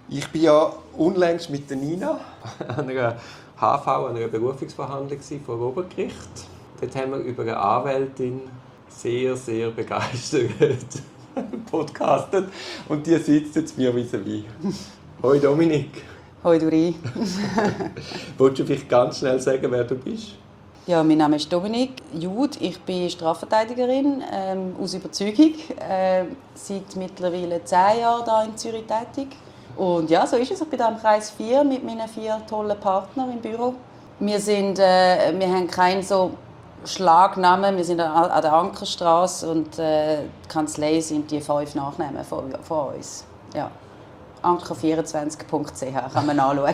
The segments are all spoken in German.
Ich bin ja unlängst mit der Nina an einer einer Berufungsverhandlung vor Obergericht. Dort haben wir über eine Anwältin sehr, sehr begeistert podcastet und die sitzt jetzt mir vis-à-vis. Hoi Dominik. Hoi Duri. Wolltest du vielleicht ganz schnell sagen, wer du bist? Ja, mein Name ist Dominik Jud. Ich bin Strafverteidigerin aus Überzeugung. Seit mittlerweile 10 Jahren hier in Zürich tätig. Und ja, so ist es. Ich bin hier im Kreis 4 mit meinen 4 tollen Partnern im Büro. Wir haben keinen so Schlagnamen. Wir sind an der Ankerstrasse und die Kanzlei sind die 5 Nachnamen von uns. Ja. Anker24.ch kann man anschauen.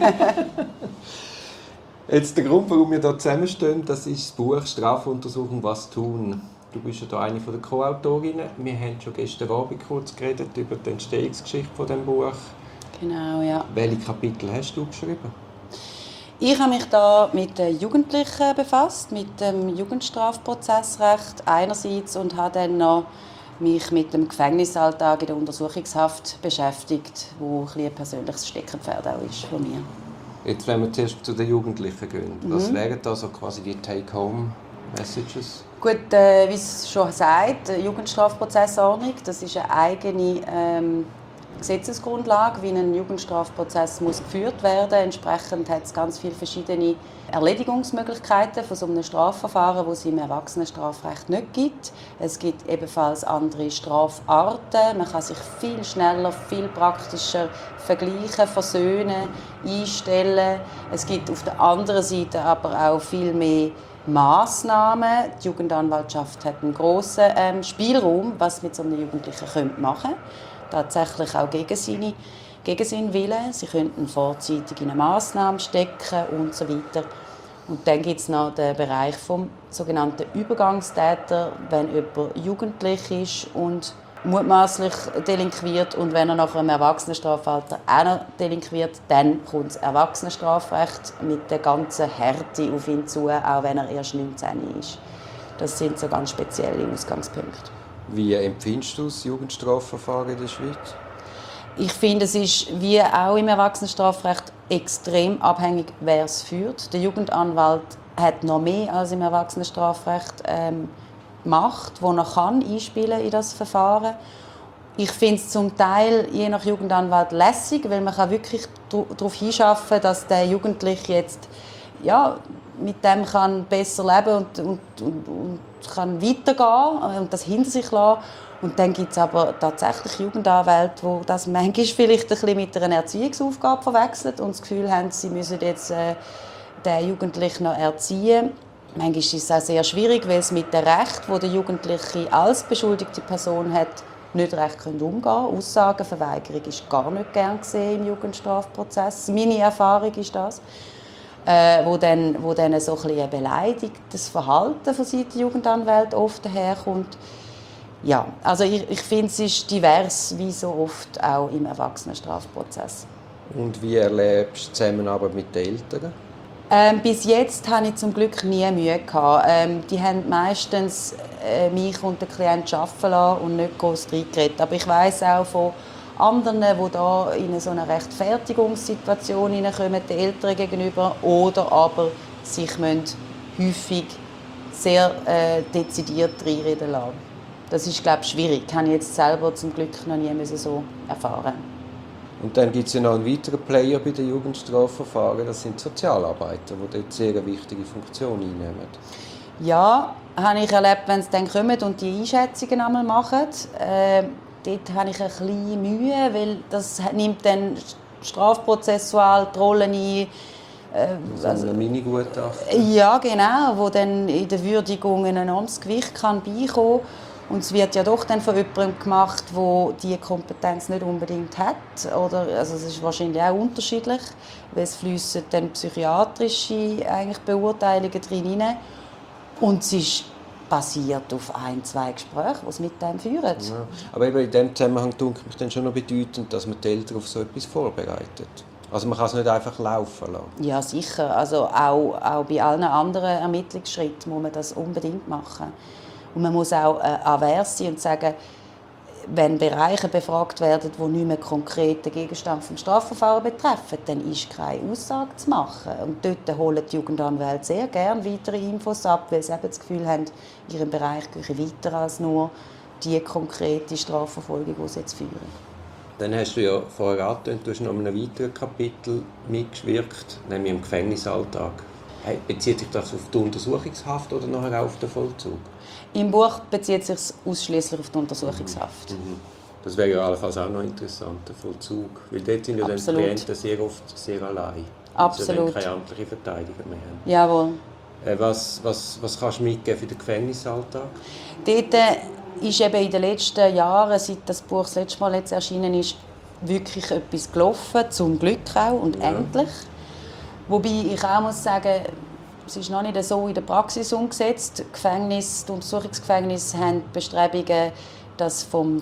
Jetzt der Grund, warum wir hier zusammenstehen, das ist das Buch «Strafuntersuchung – Was tun?». Du bist ja hier eine der Co-Autorinnen. Wir haben schon gestern Abend kurz geredet über die Entstehungsgeschichte von diesem Buch. Genau, ja. Welche Kapitel hast du geschrieben? Ich habe mich da mit den Jugendlichen befasst, mit dem Jugendstrafprozessrecht einerseits und habe dann noch mich mit dem Gefängnisalltag in der Untersuchungshaft beschäftigt, wo ein persönliches Steckenpferd auch ist von mir. Jetzt, wenn wir zuerst zu den Jugendlichen gehen, was wären da so quasi die Take-Home-Messages? Gut, wie es schon sagt, die Jugendstrafprozessordnung, das ist eine eigene Gesetzesgrundlage, wie ein Jugendstrafprozess muss geführt werden. Entsprechend hat es ganz viele verschiedene Erledigungsmöglichkeiten von so einem Strafverfahren, die es im Erwachsenenstrafrecht nicht gibt. Es gibt ebenfalls andere Strafarten. Man kann sich viel schneller, viel praktischer vergleichen, versöhnen, einstellen. Es gibt auf der anderen Seite aber auch viel mehr Massnahmen. Die Jugendanwaltschaft hat einen grossen Spielraum, was mit so einem Jugendlichen machen können. Tatsächlich auch gegen seinen Willen. Sie könnten vorzeitig in eine Massnahme stecken und so weiter. Und dann gibt es noch den Bereich vom sogenannten Übergangstäter, wenn jemand jugendlich ist und mutmaßlich delinquiert und wenn er nach einem Erwachsenenstrafalter auch noch delinquiert, dann kommt das Erwachsenenstrafrecht mit der ganzen Härte auf ihn zu, auch wenn er erst 19 ist. Das sind so ganz spezielle Ausgangspunkte. Wie empfindest du das Jugendstrafverfahren in der Schweiz? Ich finde, es ist wie auch im Erwachsenenstrafrecht extrem abhängig, wer es führt. Der Jugendanwalt hat noch mehr als im Erwachsenenstrafrecht Macht, die er einspielen in das Verfahren. Ich finde es zum Teil je nach Jugendanwalt lässig, weil man wirklich darauf hinschaffen kann, dass der Jugendliche jetzt mit dem kann besser leben und kann weitergehen und das hinter sich lassen. Und dann gibt es aber tatsächlich Jugendanwälte, die das manchmal vielleicht ein bisschen mit einer Erziehungsaufgabe verwechseln und das Gefühl haben, sie müssen jetzt den Jugendlichen noch erziehen. Manchmal ist es auch sehr schwierig, weil es mit dem Recht, das der Jugendliche als beschuldigte Person hat, nicht recht umgehen können. Aussagenverweigerung ist gar nicht gern gesehen im Jugendstrafprozess. Meine Erfahrung ist das. Wo dann so ein beleidigtes Verhalten von Seiten der Jugendanwälte oft daherkommt. Ja, also ich finde, es ist divers, wie so oft auch im Erwachsenenstrafprozess. Und wie erlebst du die Zusammenarbeit mit den Eltern? Bis jetzt hatte ich zum Glück nie Mühe gehabt. Die haben meistens mich und den Klienten arbeiten lassen und nicht groß reingeredet. Aber ich weiss auch von anderen, die da in so eine Rechtfertigungssituation hineinkommen, den Eltern gegenüber, oder aber sich häufig sehr dezidiert reinreden lassen. Das ist, glaube ich, schwierig. Das habe ich jetzt selber zum Glück noch nie so erfahren. Und dann gibt es ja noch einen weiteren Player bei den Jugendstrafverfahren, das sind Sozialarbeiter, die dort sehr eine wichtige Funktion einnehmen. Ja, habe ich erlebt, wenn sie dann kommen und die Einschätzungen einmal machen. Dort habe ich ein bisschen Mühe, weil das nimmt dann strafprozessual die Rollen ein. Also ein Mini-Gutachten. Ja, genau, wo dann in der Würdigung ein enormes Gewicht beikommen kann. Und es wird ja doch dann von jemandem gemacht, der diese Kompetenz nicht unbedingt hat. Oder, also es ist wahrscheinlich auch unterschiedlich, weil es fließen dann psychiatrische Beurteilungen drin rein. Und es ist basiert auf 1-2 Gesprächen, die es mit dem führen. Ja. Aber eben in diesem Zusammenhang denke ich dann schon noch bedeutend, dass man die Eltern auf so etwas vorbereitet. Also man kann es nicht einfach laufen lassen. Ja, sicher. Also auch bei allen anderen Ermittlungsschritten muss man das unbedingt machen. Und man muss auch avers sein und sagen, wenn Bereiche befragt werden, die nicht mehr konkret den Gegenstand des Strafverfahrens betreffen, dann ist keine Aussage zu machen. Und dort holen die Jugendanwälte sehr gerne weitere Infos ab, weil sie eben das Gefühl haben, in ihrem Bereich gehen weiter als nur die konkrete Strafverfolgung, die sie jetzt führen. Dann hast du ja vorher angetönt, du hast noch in einem weiteren Kapitel mitgewirkt, nämlich im Gefängnisalltag. Bezieht sich das auf die Untersuchungshaft oder nachher auch auf den Vollzug? Im Buch bezieht es sich ausschließlich auf die Untersuchungshaft. Mhm. Das wäre ja allenfalls auch noch interessant, der Vollzug. Weil dort sind ja dann die Klienten sehr oft sehr allein. Absolut. Sie keine amtliche Verteidiger mehr haben. Jawohl. Was kannst du mitgeben für den Gefängnisalltag? Dort ist eben in den letzten Jahren, seit das Buch das letzte Mal jetzt erschienen ist, wirklich etwas gelaufen, zum Glück auch und endlich. Wobei ich auch muss sagen, es ist noch nicht so in der Praxis umgesetzt. Die Untersuchungsgefängnisse haben Bestrebungen, das vom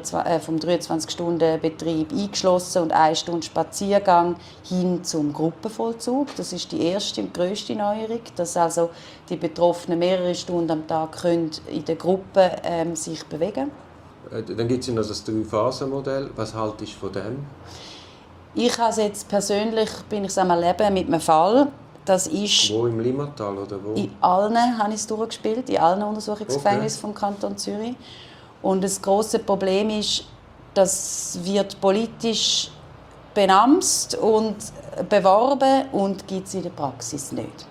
23-Stunden-Betrieb eingeschlossen und 1 Stunde Spaziergang hin zum Gruppenvollzug. Das ist die erste und grösste Neuerung, dass also die Betroffenen mehrere Stunden am Tag können in der Gruppe sich bewegen können. Dann gibt es ja noch das 3-Phasen-Modell. Was haltest du von dem? Ich habe jetzt persönlich bin ich am Erleben mit einem Fall. Das ist wo, im Limmatal oder wo? In allen habe ich es durchgespielt, in allen Untersuchungsgefängnissen vom Kanton Zürich. Und das grosse Problem ist, das wird politisch benamst und beworben und gibt es in der Praxis nicht.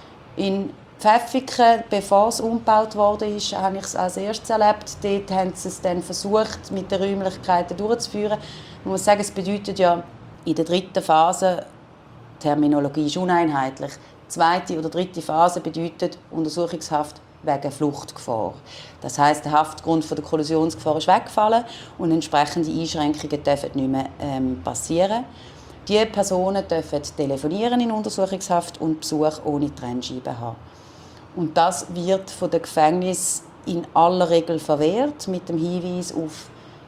In Pfäffiken, bevor es umgebaut wurde, habe ich es als erstes erlebt. Dort haben sie es dann versucht, mit den Räumlichkeiten durchzuführen. Man muss sagen, es bedeutet ja in der 3. Phase, die Terminologie ist uneinheitlich, 2. oder 3. Phase bedeutet Untersuchungshaft wegen Fluchtgefahr. Das heisst, der Haftgrund von der Kollisionsgefahr ist weggefallen und entsprechende Einschränkungen dürfen nicht mehr passieren. Die Personen dürfen telefonieren in Untersuchungshaft und Besuch ohne Trennscheibe haben. Und das wird von den Gefängnissen in aller Regel verwehrt, mit dem Hinweis auf,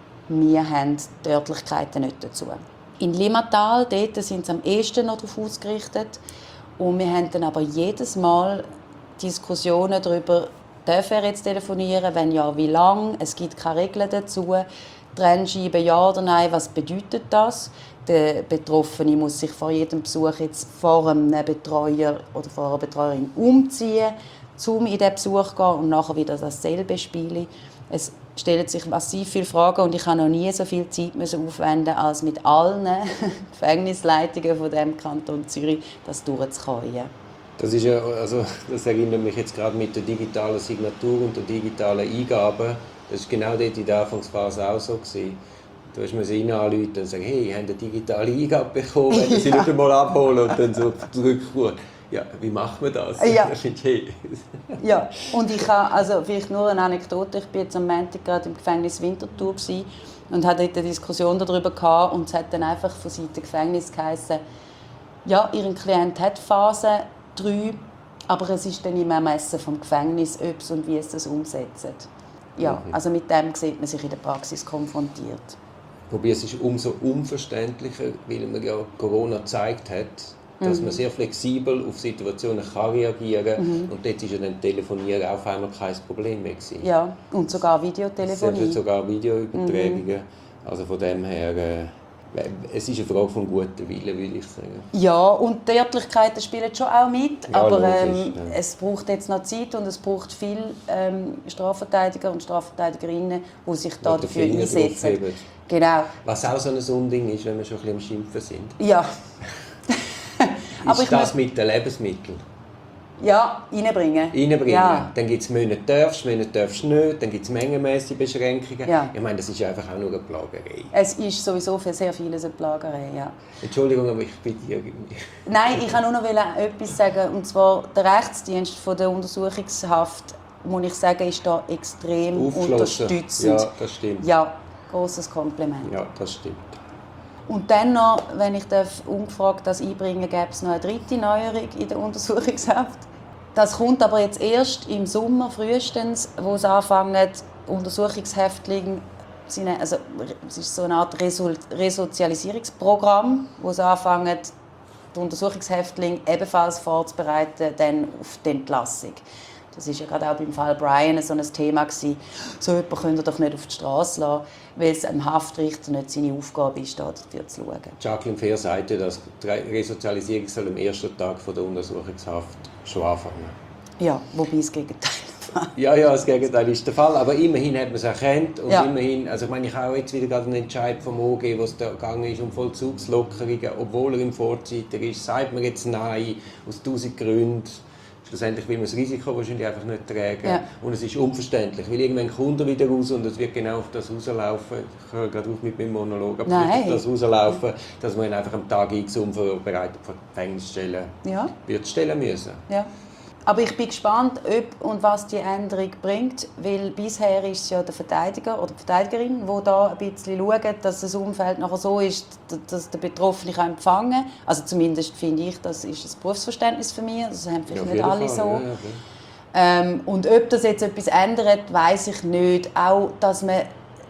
wir haben die Örtlichkeiten nicht dazu. In Limmatal, dort sind sie am ehesten noch darauf ausgerichtet. Und wir haben dann aber jedes Mal Diskussionen darüber, darf er jetzt telefonieren, wenn ja, wie lange, es gibt keine Regeln dazu. Trennscheibe, ja oder nein, was bedeutet das? Der Betroffene muss sich vor jedem Besuch jetzt vor einem Betreuer oder vor einer Betreuerin umziehen, um in den Besuch zu gehen und nachher wieder dasselbe spielen. Es stellen sich massiv viele Fragen und ich habe noch nie so viel Zeit aufwenden als mit allen Gefängnisleitungen von dem Kanton Zürich, das durchzukommen. Das ist ja, also das erinnert mich jetzt gerade mit der digitalen Signatur und der digitalen Eingabe. Das war genau dort in der Anfangsphase auch so gewesen. Du hast mir sie anrufen und sagen, hey, ich habe eine digitale Eingabe bekommen, wenn sie nicht einmal abholen und dann so zurückrufen. Ja, wie macht man das? Ja. Hey. Ja, und ich habe, also vielleicht nur eine Anekdote, ich war jetzt am Montag gerade im Gefängnis Winterthur und hatte dort eine Diskussion darüber gehabt, und es hat dann einfach von Seiten des Gefängnisses geheißen, ja, Ihr Klient hat Phase 3, aber es ist dann im Ermessen vom Gefängnis, ob es und wie es das umsetzt. Ja, also mit dem sieht man sich in der Praxis konfrontiert. Wobei es ist umso unverständlicher, weil man ja Corona gezeigt hat, dass man sehr flexibel auf Situationen kann reagieren kann. Und dort war ja dann Telefonieren auf einmal kein Problem mehr gewesen. Ja, und sogar Videotelefonie. Sogar Videoübertragungen. Also von dem her, es ist eine Frage von gutem Willen, würde ich sagen. Ja, und die Örtlichkeiten spielen schon auch mit, ja, aber logisch, es braucht jetzt noch Zeit und es braucht viele Strafverteidiger und Strafverteidigerinnen, die sich da dafür einsetzen. Genau. Was auch so ein Unding ist, wenn wir schon ein bisschen am Schimpfen sind. Ja. Ist das mit den Lebensmitteln? Ja, reinbringen. Ja. Dann gibt es Monate darfst nicht, dann gibt es mengenmäßige Beschränkungen. Ja. Ich meine, das ist einfach auch nur eine Plagerei. Es ist sowieso für sehr vieles eine Plagerei, ja. Entschuldigung, aber ich bin dir... Nein, ich wollte nur noch etwas sagen, und zwar der Rechtsdienst von der Untersuchungshaft, muss ich sagen, ist da extrem unterstützend. Ja, das stimmt. Ja, grosses Kompliment. Ja, das stimmt. Und dann noch, wenn ich ungefragt das einbringen darf, gäbe es noch eine 3. Neuerung in der Untersuchungshaft. Das kommt aber jetzt erst im Sommer frühestens, wo es anfangen, Untersuchungshäftlinge, also es ist so eine Art Resozialisierungsprogramm, wo es anfangen, die Untersuchungshäftlinge ebenfalls vorzubereiten dann auf die Entlassung. Das war ja gerade auch beim Fall Brian so ein Thema gewesen. So jemanden könnt ihr doch nicht auf die Straße lassen, weil es einem Haftrichter nicht seine Aufgabe ist, dafür zu schauen. Jacqueline Fehr sagte, dass die Resozialisierung soll am ersten Tag der Untersuchungshaft schon anfangen. Ja, wobei das Gegenteil war. Ja, das Gegenteil ist der Fall, aber immerhin hat man es erkannt und immerhin, also ich habe auch jetzt wieder gerade einen Entscheid vom OG, wo es da gegangen ist um Vollzugslockerungen, obwohl er im Vorzeiter ist, sagt man jetzt Nein, aus 1000 Gründen. Schlussendlich will man das Risiko wahrscheinlich einfach nicht tragen. Ja. Und es ist unverständlich, weil irgendwann kommt er wieder raus und es wird genau auf das rauslaufen. Ich höre gerade auf mit meinem Monolog, aber es wird auf das rauslaufen, dass man ihn einfach am Tag X unvorbereitet vor die Gefängnisstelle wird stellen müssen. Ja. Aber ich bin gespannt, ob und was die Änderung bringt, weil bisher ist es ja der Verteidiger oder die Verteidigerin, die da ein bisschen schaut, dass das Umfeld nachher so ist, dass der Betroffene empfangen kann. Also zumindest finde ich, das ist ein Berufsverständnis für mich, das haben vielleicht nicht alle so. Und ob das jetzt etwas ändert, weiss ich nicht. Auch, dass man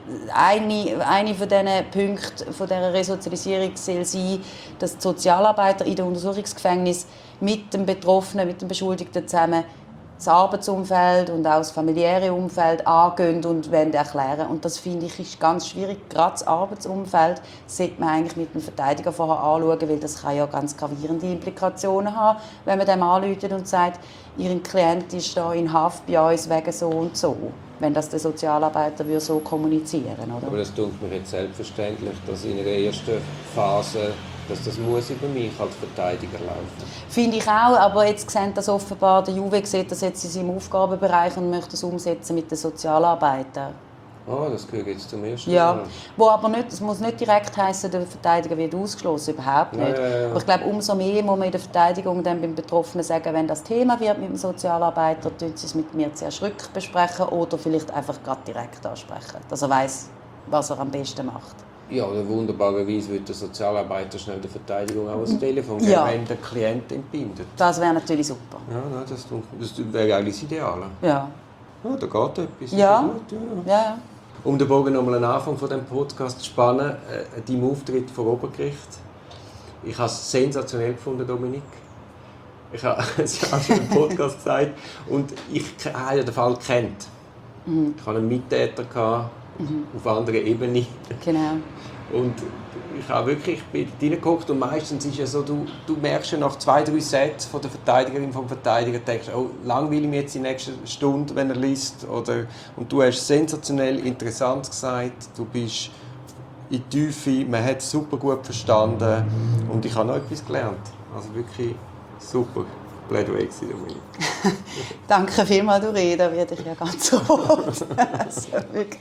eine von diesen Punkten von dieser Resozialisierung soll sein, dass die Sozialarbeiter in den Untersuchungsgefängnissen mit dem Betroffenen, mit dem Beschuldigten zusammen das Arbeitsumfeld und auch das familiäre Umfeld angehen und erklären. Und das finde ich ist ganz schwierig. Gerade das Arbeitsumfeld sollte man eigentlich mit dem Verteidiger vorher anschauen, weil das kann ja ganz gravierende Implikationen haben, wenn man dem anruft und sagt, Ihr Klient ist da in Haft bei uns wegen so und so. Wenn das der Sozialarbeiter so kommunizieren würde. Aber das tut mir jetzt selbstverständlich, dass in der ersten Phase dass das muss über mich als Verteidiger laufen. Finde ich auch, aber jetzt sieht das offenbar, der Juve sieht das jetzt in seinem Aufgabenbereich und möchte es umsetzen mit den Sozialarbeitern. Das gehört jetzt zum ersten Mal. Wo aber nicht, es muss nicht direkt heißen, der Verteidiger wird ausgeschlossen, überhaupt nicht. Ja. Aber ich glaube, umso mehr muss man in der Verteidigung dann beim Betroffenen sagen, wenn das Thema wird mit dem Sozialarbeiter, tun sie es mit mir zuerst besprechen oder vielleicht einfach gerade direkt ansprechen, dass er weiss, was er am besten macht. Ja, oder wunderbarerweise würde der Sozialarbeiter schnell der Verteidigung auch das Telefon geben, wenn der Klient entbindet. Das wäre natürlich super. Ja, das wäre eigentlich das Ideale. Ja. Da geht etwas. Ja. Gut, ja. Um den Bogen nochmal am Anfang von diesem Podcast zu spannen, dein Auftritt vor Obergericht. Ich habe es sensationell gefunden, Dominik. Ich habe es ja auch schon im Podcast gesagt. Und ich habe ja den Fall gekannt. Ich hatte einen Mittäter auf anderer Ebene. Genau. Und ich habe wirklich reingeguckt und meistens ist es ja so, du merkst ja nach 2-3 Sätzen von der Verteidigerin, vom Verteidiger, denkst oh, langweile mich jetzt die nächste Stunde, wenn er liest. Und du hast sensationell interessant gesagt, du bist in die Tiefe, man hat es super gut verstanden und ich habe noch etwas gelernt. Also wirklich super. Plädoyer gewesen, Dominik. Danke vielmals, du Rede, da werde ich ja ganz rot. Also wirklich.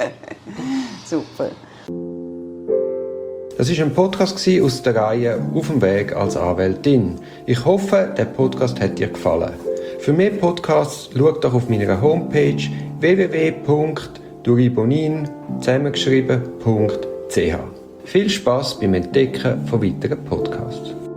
Super. Das war ein Podcast aus der Reihe «Auf dem Weg als Anwältin». Ich hoffe, der Podcast hat dir gefallen. Für mehr Podcasts schau doch auf meiner Homepage www.duribonin zusammengeschrieben.ch. Viel Spass beim Entdecken von weiteren Podcasts.